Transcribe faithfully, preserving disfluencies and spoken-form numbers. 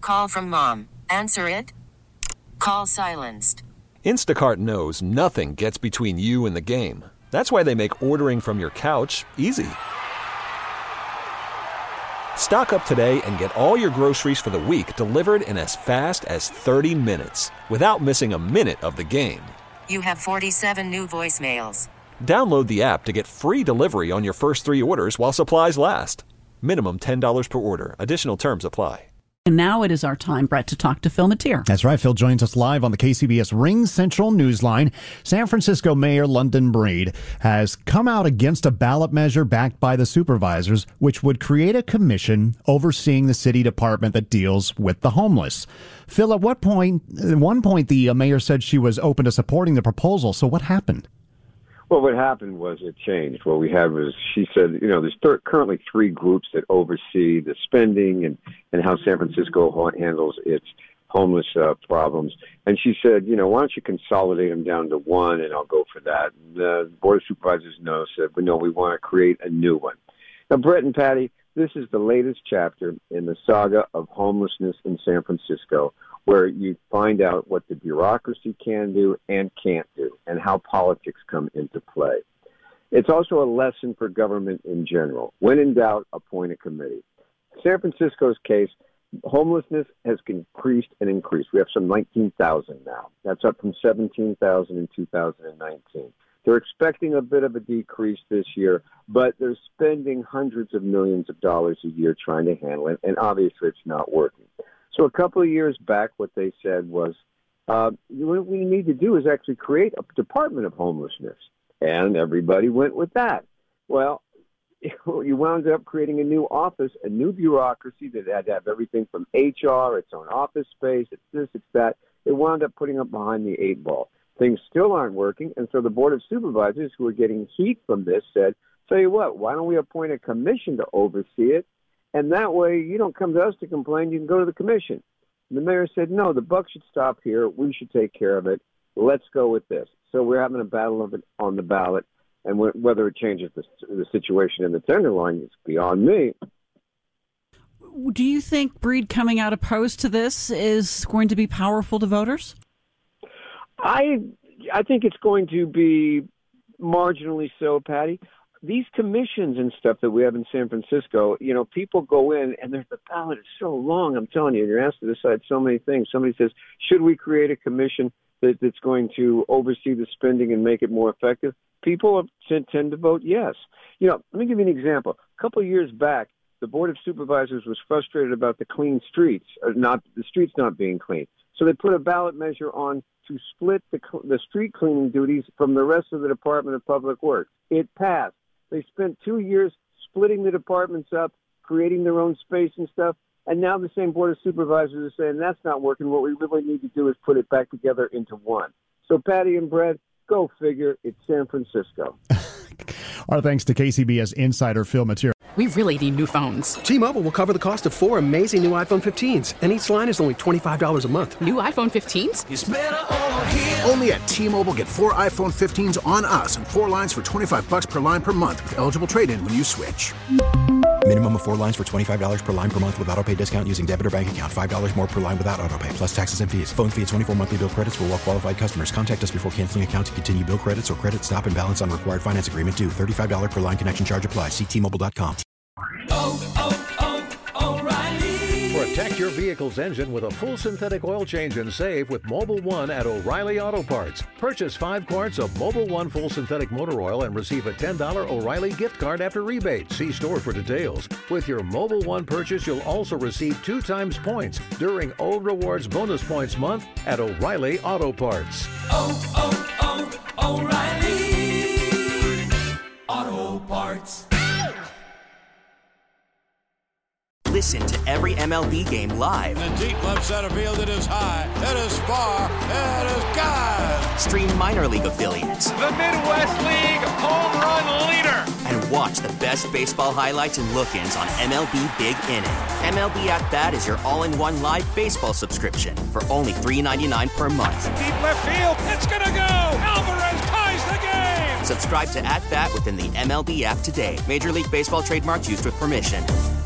Call from mom. Answer it. Call silenced. Instacart knows nothing gets between you and the game. That's why they make ordering from your couch easy. Stock up today and get all your groceries for the week delivered in as fast as thirty minutes without missing a minute of the game. You have forty-seven new voicemails. Download the app to get free delivery on your first three orders while supplies last. Minimum ten dollars per order. Additional terms apply. And now it is our time, Brett, to talk to Phil Matier. That's right. Phil joins us live on the K C B S Ring Central Newsline. San Francisco Mayor London Breed has come out against a ballot measure backed by the supervisors, which would create a commission overseeing the city department that deals with the homeless. Phil, at what point, at one point, the mayor said she was open to supporting the proposal. So what happened? Well, what happened was it changed. What we had was she said, you know, there's th- currently three groups that oversee the spending and, and how San Francisco handles its homeless uh, problems. And she said, you know, why don't you consolidate them down to one, and I'll go for that. And the Board of Supervisors no said, but no, we want to create a new one. Now, Brett and Patty, this is the latest chapter in the saga of homelessness in San Francisco, where you find out what the bureaucracy can do and can't do, and how politics come into play. It's also a lesson for government in general. When in doubt, appoint a committee. San Francisco's case, homelessness has increased and increased. We have some nineteen thousand now. That's up from seventeen thousand in two thousand nineteen. They're expecting a bit of a decrease this year, but they're spending hundreds of millions of dollars a year trying to handle it, and obviously it's not working. So a couple of years back, what they said was, uh, what we need to do is actually create a Department of Homelessness. And everybody went with that. Well, you wound up creating a new office, a new bureaucracy that had to have everything from H R, its own office space, it's this, it's that. It wound up putting up behind the eight ball. Things still aren't working. And so the Board of Supervisors, who are getting heat from this, said, tell you what, why don't we appoint a commission to oversee it? And that way, you don't come to us to complain. You can go to the commission. And the mayor said, no, the buck should stop here. We should take care of it. Let's go with this. So we're having a battle of it on the ballot. And wh- whether it changes the, the situation in the Tenderloin is beyond me. Do you think Breed coming out opposed to this is going to be powerful to voters? I I think it's going to be marginally so, Patty. These commissions and stuff that we have in San Francisco, you know, people go in and there's the ballot is so long. I'm telling you, you're asked to decide so many things. Somebody says, should we create a commission that, that's going to oversee the spending and make it more effective? People tend, tend to vote yes. You know, let me give you an example. A couple of years back, the Board of Supervisors was frustrated about the clean streets, or not the streets not being clean. So they put a ballot measure on to split the, the street cleaning duties from the rest of the Department of Public Works. It passed. They spent two years splitting the departments up, creating their own space and stuff, and now the same Board of Supervisors are saying that's not working. What we really need to do is put it back together into one. So, Patty and Brett, go figure, it's San Francisco. Our thanks to K C B S insider Phil Matier. We really need new phones. T-Mobile will cover the cost of four amazing new iPhone fifteens, and each line is only twenty-five dollars a month. New iPhone fifteens? It's better over here. Only at T-Mobile, get four iPhone fifteens on us and four lines for twenty-five bucks per line per month with eligible trade-in when you switch. Minimum of four lines for twenty-five dollars per line per month with autopay discount using debit or bank account. five dollars more per line without autopay, plus taxes and fees. Phone fee at twenty-four monthly bill credits for well-qualified customers. Contact us before canceling account to continue bill credits or credit stop and balance on required finance agreement due. thirty-five dollars per line connection charge applies. See T Mobile dot com. Oh, oh, oh, O'Reilly. Protect your vehicle's engine with a full synthetic oil change and save with Mobil one at O'Reilly Auto Parts. Purchase five quarts of Mobil one full synthetic motor oil and receive a ten dollars O'Reilly gift card after rebate. See store for details. With your Mobil one purchase, you'll also receive two times points during O Rewards Bonus Points Month at O'Reilly Auto Parts. Oh, oh, oh, O'Reilly Auto Parts. Listen to every M L B game live. In the deep left center field, it is high, it is far, it is gone. Stream minor league affiliates. The Midwest League home run leader. And watch the best baseball highlights and look-ins on M L B Big Inning. M L B At Bat is your all-in-one live baseball subscription for only three dollars and ninety-nine cents per month. Deep left field, it's gonna go. Alvarez ties the game. Subscribe to At Bat within the M L B app today. Major League Baseball trademarks used with permission.